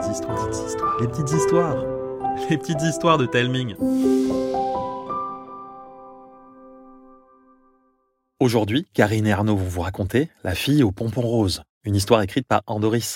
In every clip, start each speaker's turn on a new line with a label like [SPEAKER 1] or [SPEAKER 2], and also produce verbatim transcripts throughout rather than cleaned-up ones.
[SPEAKER 1] petites histoires, petites histoires, les petites histoires, les petites histoires de Telming. Aujourd'hui, Karine et Arnaud vont vous raconter La fille au pompon rose, une histoire écrite par Andoris.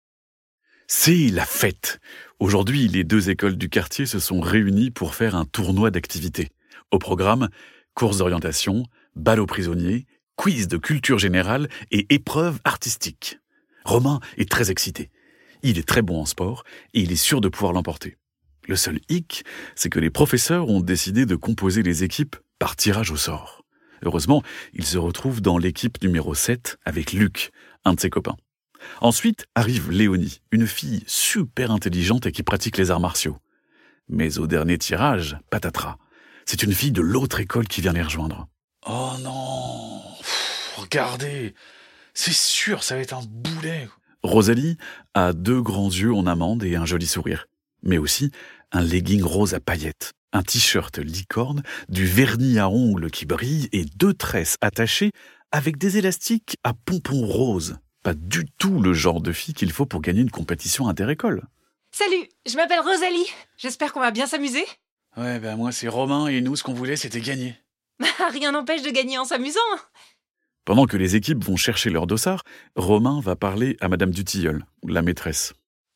[SPEAKER 2] C'est la fête. Aujourd'hui, les deux écoles du quartier se sont réunies pour faire un tournoi d'activités. Au programme, course d'orientation, bal aux prisonniers, quiz de culture générale et épreuves artistiques. Romain est très excité. Il est très bon en sport et il est sûr de pouvoir l'emporter. Le seul hic, c'est que les professeurs ont décidé de composer les équipes par tirage au sort. Heureusement, il se retrouve dans l'équipe numéro sept avec Luc, un de ses copains. Ensuite arrive Léonie, une fille super intelligente et qui pratique les arts martiaux. Mais au dernier tirage, patatras, c'est une fille de l'autre école qui vient les rejoindre.
[SPEAKER 3] Oh non, Pff, regardez, c'est sûr, ça va être un boulet.
[SPEAKER 2] Rosalie a deux grands yeux en amande et un joli sourire, mais aussi un legging rose à paillettes, un t-shirt licorne, du vernis à ongles qui brille et deux tresses attachées avec des élastiques à pompons roses. Pas du tout le genre de fille qu'il faut pour gagner une compétition inter-école.
[SPEAKER 4] Salut, je m'appelle Rosalie. J'espère qu'on va bien s'amuser.
[SPEAKER 3] Ouais, ben moi c'est Romain et nous ce qu'on voulait c'était gagner.
[SPEAKER 4] Rien n'empêche de gagner en s'amusant.
[SPEAKER 2] Pendant que les équipes vont chercher leur dossard, Romain va parler à Madame Dutilleul, la maîtresse.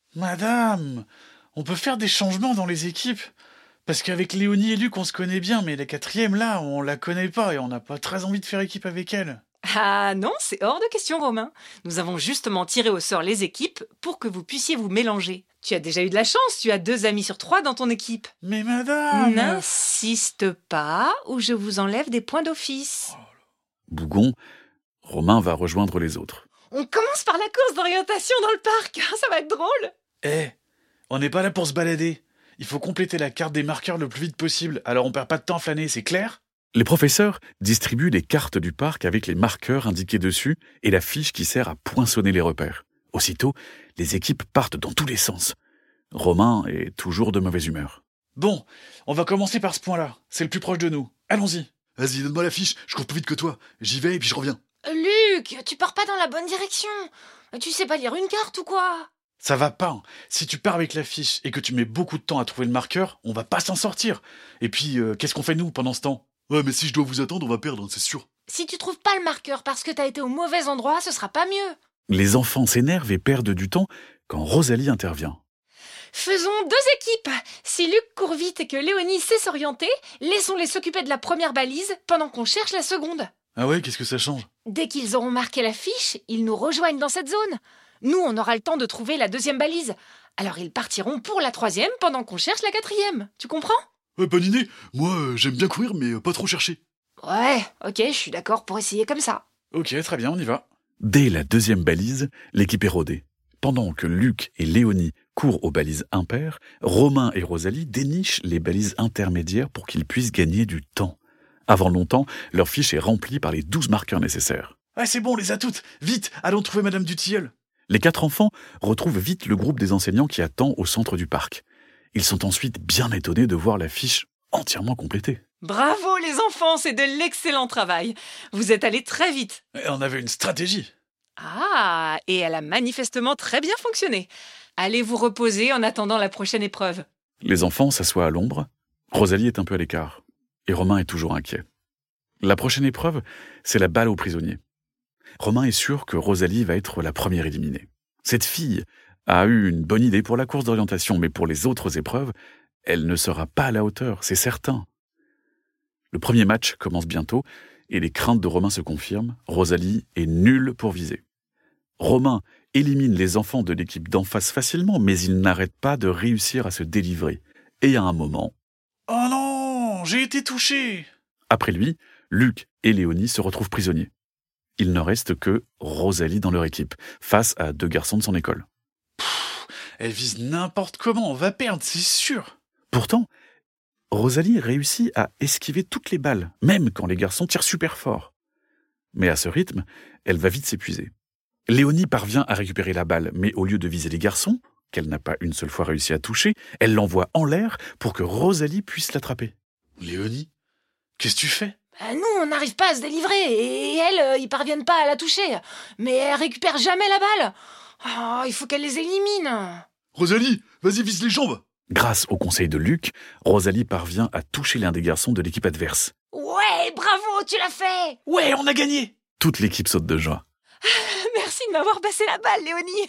[SPEAKER 3] Madame, on peut faire des changements dans les équipes. Parce qu'avec Léonie et Luc on se connaît bien, mais la quatrième là, on la connaît pas et on n'a pas très envie de faire équipe avec elle.
[SPEAKER 4] Ah non, c'est hors de question, Romain. Nous avons justement tiré au sort les équipes pour que vous puissiez vous mélanger. Tu as déjà eu de la chance, tu as deux amis sur trois dans ton équipe.
[SPEAKER 3] Mais madame...
[SPEAKER 4] N'insiste pas ou je vous enlève des points d'office.
[SPEAKER 2] Bougon, Romain va rejoindre les autres.
[SPEAKER 4] On commence par la course d'orientation dans le parc, ça va être drôle.
[SPEAKER 3] Eh, on n'est pas là pour se balader. Il faut compléter la carte des marqueurs le plus vite possible, alors on perd pas de temps à flâner, c'est clair ?
[SPEAKER 2] Les professeurs distribuent les cartes du parc avec les marqueurs indiqués dessus et la fiche qui sert à poinçonner les repères. Aussitôt, les équipes partent dans tous les sens. Romain est toujours de mauvaise humeur.
[SPEAKER 3] Bon, on va commencer par ce point-là. C'est le plus proche de nous. Allons-y.
[SPEAKER 5] Vas-y, donne-moi la fiche, je cours plus vite que toi. J'y vais et puis je reviens.
[SPEAKER 4] Luc, tu pars pas dans la bonne direction. Tu sais pas lire une carte ou quoi ?
[SPEAKER 3] Ça va pas. Si tu pars avec la fiche et que tu mets beaucoup de temps à trouver le marqueur, on va pas s'en sortir. Et puis, euh, qu'est-ce qu'on fait nous pendant ce temps ?
[SPEAKER 5] Ouais, mais si je dois vous attendre, on va perdre, c'est sûr.
[SPEAKER 4] Si tu trouves pas le marqueur parce que t'as été au mauvais endroit, ce sera pas mieux.
[SPEAKER 2] Les enfants s'énervent et perdent du temps quand Rosalie intervient.
[SPEAKER 4] Faisons deux équipes. Si Luc court vite et que Léonie sait s'orienter, laissons-les s'occuper de la première balise pendant qu'on cherche la seconde.
[SPEAKER 5] Ah ouais, qu'est-ce que ça change ?
[SPEAKER 4] Dès qu'ils auront marqué la fiche, ils nous rejoignent dans cette zone. Nous, on aura le temps de trouver la deuxième balise. Alors ils partiront pour la troisième pendant qu'on cherche la quatrième. Tu comprends ?
[SPEAKER 5] Ouais, bonne idée. Moi, euh, j'aime bien courir, mais euh, pas trop chercher.
[SPEAKER 4] Ouais, ok, je suis d'accord pour essayer comme ça.
[SPEAKER 3] Ok, très bien, on y va.
[SPEAKER 2] Dès la deuxième balise, l'équipe est rodée. Pendant que Luc et Léonie courent aux balises impaires, Romain et Rosalie dénichent les balises intermédiaires pour qu'ils puissent gagner du temps. Avant longtemps, leur fiche est remplie par les douze marqueurs nécessaires.
[SPEAKER 3] Ah, c'est bon, on les a toutes. Vite, allons trouver Madame Dutilleul.
[SPEAKER 2] Les quatre enfants retrouvent vite le groupe des enseignants qui attend au centre du parc. Ils sont ensuite bien étonnés de voir la fiche entièrement complétée.
[SPEAKER 4] Bravo les enfants, c'est de l'excellent travail. Vous êtes allés très vite.
[SPEAKER 3] Et on avait une stratégie.
[SPEAKER 4] Ah, et elle a manifestement très bien fonctionné. Allez vous reposer en attendant la prochaine épreuve.
[SPEAKER 2] Les enfants s'assoient à l'ombre. Rosalie est un peu à l'écart. Et Romain est toujours inquiet. La prochaine épreuve, c'est la balle aux prisonniers. Romain est sûr que Rosalie va être la première éliminée. Cette fille a eu une bonne idée pour la course d'orientation, mais pour les autres épreuves, elle ne sera pas à la hauteur, c'est certain. Le premier match commence bientôt, et les craintes de Romain se confirment. Rosalie est nulle pour viser. Romain élimine les enfants de l'équipe d'en face facilement, mais il n'arrête pas de réussir à se délivrer. Et à un moment...
[SPEAKER 3] Oh non, j'ai été touché.
[SPEAKER 2] Après lui, Luc et Léonie se retrouvent prisonniers. Il ne reste que Rosalie dans leur équipe, face à deux garçons de son école.
[SPEAKER 3] Pff, elle vise n'importe comment, on va perdre, c'est sûr.
[SPEAKER 2] Pourtant, Rosalie réussit à esquiver toutes les balles, même quand les garçons tirent super fort. Mais à ce rythme, elle va vite s'épuiser. Léonie parvient à récupérer la balle, mais au lieu de viser les garçons, qu'elle n'a pas une seule fois réussi à toucher, elle l'envoie en l'air pour que Rosalie puisse l'attraper.
[SPEAKER 3] Léonie, qu'est-ce que tu fais ?
[SPEAKER 4] Bah, nous, on n'arrive pas à se délivrer, et elles, euh, ils parviennent pas à la toucher. Mais elles récupèrent jamais la balle. Oh, il faut qu'elle les élimine.
[SPEAKER 5] Rosalie, vas-y, vise les jambes.
[SPEAKER 2] Grâce au conseil de Luc, Rosalie parvient à toucher l'un des garçons de l'équipe adverse.
[SPEAKER 4] Ouais, bravo, tu l'as fait!
[SPEAKER 3] Ouais, on a gagné.
[SPEAKER 2] Toute l'équipe saute de joie.
[SPEAKER 4] Merci de m'avoir passé la balle, Léonie.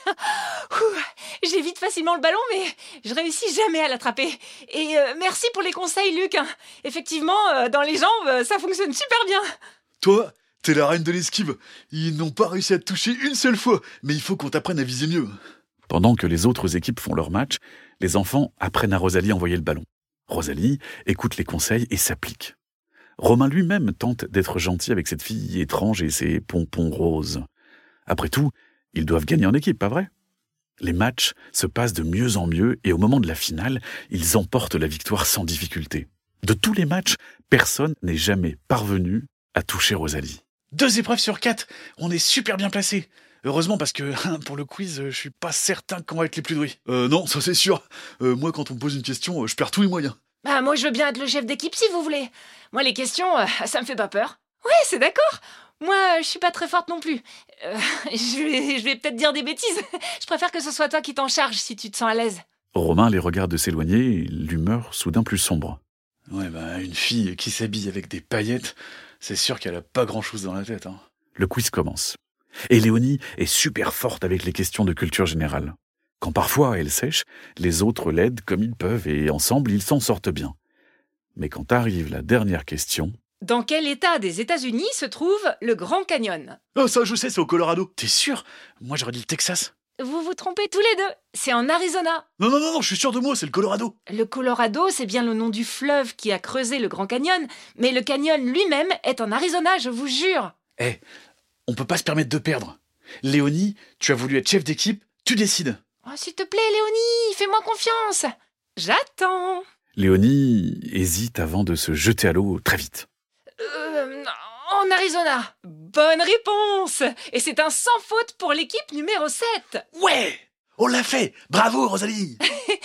[SPEAKER 4] Ouh, j'évite facilement le ballon, mais je réussis jamais à l'attraper. Et euh, merci pour les conseils, Luc. Effectivement, euh, dans les jambes, ça fonctionne super bien.
[SPEAKER 5] Toi, t'es la reine de l'esquive. Ils n'ont pas réussi à te toucher une seule fois, mais il faut qu'on t'apprenne à viser mieux.
[SPEAKER 2] Pendant que les autres équipes font leur match, les enfants apprennent à Rosalie à envoyer le ballon. Rosalie écoute les conseils et s'applique. Romain lui-même tente d'être gentil avec cette fille étrange et ses pompons roses. Après tout, ils doivent gagner en équipe, pas vrai? Les matchs se passent de mieux en mieux et au moment de la finale, ils emportent la victoire sans difficulté. De tous les matchs, personne n'est jamais parvenu à toucher Rosalie.
[SPEAKER 3] Deux épreuves sur quatre, on est super bien placés. Heureusement parce que pour le quiz, je suis pas certain qu'on va être les plus doués.
[SPEAKER 5] Euh, non, ça c'est sûr. Euh, moi, quand on me pose une question, je perds tous les moyens.
[SPEAKER 4] Bah, moi, je veux bien être le chef d'équipe si vous voulez. Moi, les questions, euh, ça me fait pas peur. Ouais, c'est d'accord. Moi, euh, je suis pas très forte non plus. Euh, je vais, je vais peut-être dire des bêtises. Je préfère que ce soit toi qui t'en charge si tu te sens à l'aise.
[SPEAKER 2] Romain les regarde s'éloigner et l'humeur soudain plus sombre.
[SPEAKER 3] Ouais, bah, une fille qui s'habille avec des paillettes, c'est sûr qu'elle a pas grand-chose dans la tête, hein.
[SPEAKER 2] Le quiz commence. Et Léonie est super forte avec les questions de culture générale. Quand parfois elle sèche, les autres l'aident comme ils peuvent et ensemble ils s'en sortent bien. Mais quand arrive la dernière question...
[SPEAKER 4] Dans quel état des États-Unis se trouve le Grand Canyon?
[SPEAKER 5] Ah, ça je sais, c'est au Colorado.
[SPEAKER 3] T'es sûr? Moi, j'aurais dit le Texas.
[SPEAKER 4] Vous vous trompez tous les deux. C'est en Arizona.
[SPEAKER 5] Non, non, non, non, je suis sûr de moi, c'est le Colorado.
[SPEAKER 4] Le Colorado, c'est bien le nom du fleuve qui a creusé le Grand Canyon, mais le canyon lui-même est en Arizona, je vous jure.
[SPEAKER 3] Eh, on peut pas se permettre de perdre. Léonie, tu as voulu être chef d'équipe, tu décides.
[SPEAKER 4] Oh, s'il te plaît, Léonie, fais-moi confiance. J'attends.
[SPEAKER 2] Léonie hésite avant de se jeter à l'eau très vite.
[SPEAKER 4] Euh, en Arizona. Bonne réponse. Et c'est un sans faute pour l'équipe numéro sept.
[SPEAKER 5] Ouais, on l'a fait. Bravo, Rosalie.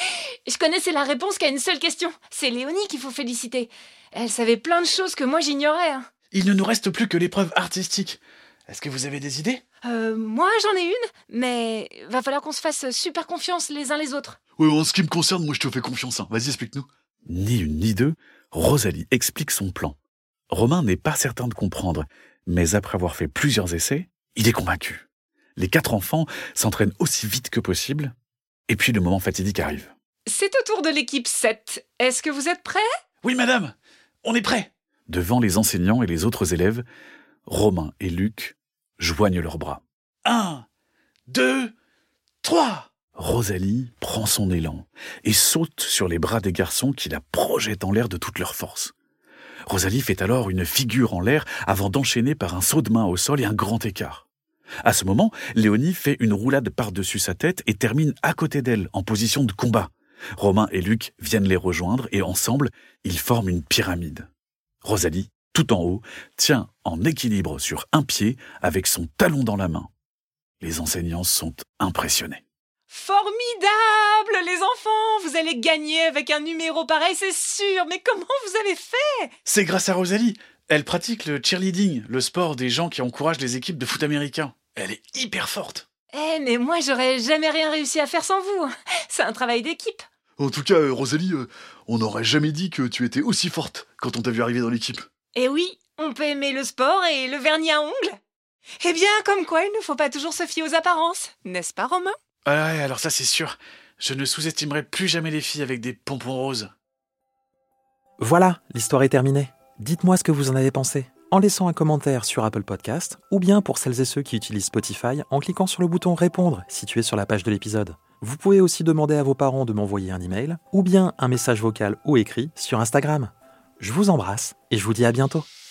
[SPEAKER 4] Je connaissais la réponse qu'à une seule question. C'est Léonie qu'il faut féliciter. Elle savait plein de choses que moi j'ignorais. Hein.
[SPEAKER 3] Il ne nous reste plus que l'épreuve artistique. Est-ce que vous avez des idées?
[SPEAKER 4] Euh, moi j'en ai une, mais va falloir qu'on se fasse super confiance les uns les autres.
[SPEAKER 5] Ouais, en ce qui me concerne, moi je te fais confiance. Hein. Vas-y, explique-nous.
[SPEAKER 2] Ni une ni deux, Rosalie explique son plan. Romain n'est pas certain de comprendre, mais après avoir fait plusieurs essais, il est convaincu. Les quatre enfants s'entraînent aussi vite que possible, et puis le moment fatidique arrive.
[SPEAKER 4] C'est au tour de l'équipe sept. Est-ce que vous êtes prêts?
[SPEAKER 3] Oui, madame, on est prêts.
[SPEAKER 2] Devant les enseignants et les autres élèves, Romain et Luc joignent leurs bras.
[SPEAKER 3] Un, deux, trois.
[SPEAKER 2] Rosalie prend son élan et saute sur les bras des garçons qui la projettent en l'air de toute leur force. Rosalie fait alors une figure en l'air avant d'enchaîner par un saut de main au sol et un grand écart. À ce moment, Léonie fait une roulade par-dessus sa tête et termine à côté d'elle, en position de combat. Romain et Luc viennent les rejoindre et ensemble, ils forment une pyramide. Rosalie, tout en haut, tient en équilibre sur un pied avec son talon dans la main. Les enseignants sont impressionnés.
[SPEAKER 4] Formidable, les enfants! Vous allez gagner avec un numéro pareil, c'est sûr. Mais comment vous avez fait?
[SPEAKER 3] C'est grâce à Rosalie. Elle pratique le cheerleading, le sport des gens qui encouragent les équipes de foot américain. Elle est hyper forte.
[SPEAKER 4] Eh, mais moi, j'aurais jamais rien réussi à faire sans vous. C'est un travail d'équipe.
[SPEAKER 5] En tout cas, euh, Rosalie, euh, on n'aurait jamais dit que tu étais aussi forte quand on t'a vu arriver dans l'équipe.
[SPEAKER 4] Eh oui, on peut aimer le sport et le vernis à ongles. Eh bien, comme quoi, il ne faut pas toujours se fier aux apparences. N'est-ce pas, Romain?
[SPEAKER 3] Ah ouais, alors ça c'est sûr. Je ne sous-estimerai plus jamais les filles avec des pompons roses.
[SPEAKER 1] Voilà, l'histoire est terminée. Dites-moi ce que vous en avez pensé, en laissant un commentaire sur Apple Podcast, ou bien pour celles et ceux qui utilisent Spotify, en cliquant sur le bouton « Répondre » situé sur la page de l'épisode. Vous pouvez aussi demander à vos parents de m'envoyer un email, ou bien un message vocal ou écrit sur Instagram. Je vous embrasse, et je vous dis à bientôt.